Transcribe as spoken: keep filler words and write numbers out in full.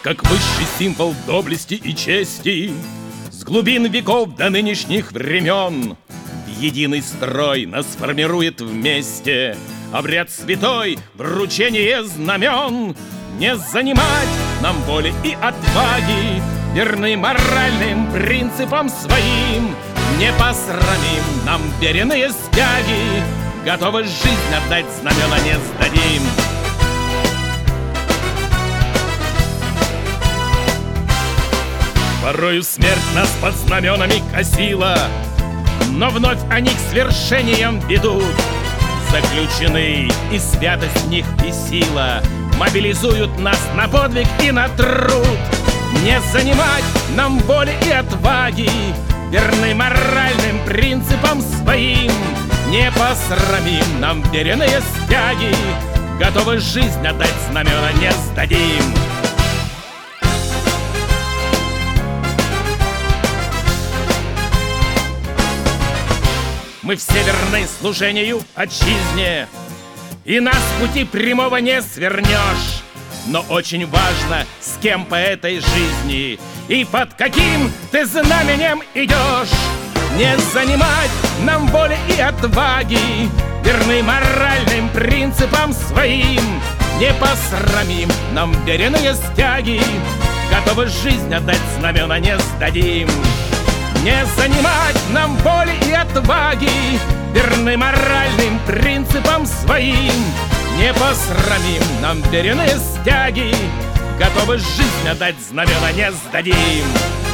как высший символ доблести и чести, с глубин веков до нынешних времен в единый строй нас формирует вместе обряд святой, вручение знамен. Не занимать нам воли и отваги, верны моральным принципам своим. Не посрамим нам веренные стяги, готовы жизнь отдать, знамена не сдадим. Порою смерть нас под знаменами косила, но вновь они к свершениям ведут. Заключены, и святость в них и сила мобилизуют нас на подвиг и на труд. Не занимать нам воли и отваги, верны моральным принципам своим. Не посрамим нам веренные стяги, готовы жизнь отдать, знамена не сдадим. Мы все верны служению отчизне, и нас с пути прямого не свернешь. Но очень важно, с кем по этой жизни и под каким ты знаменем идешь. Не занимать нам воли и отваги, верны моральным принципам своим. Не посрамим нам веренные стяги, готовы жизнь отдать, знамена не сдадим. Не занимать нам воли и отваги, верны моральным принципам своим. Не посрамим нам веренные стяги, готовы жизнь отдать, знамена не сдадим.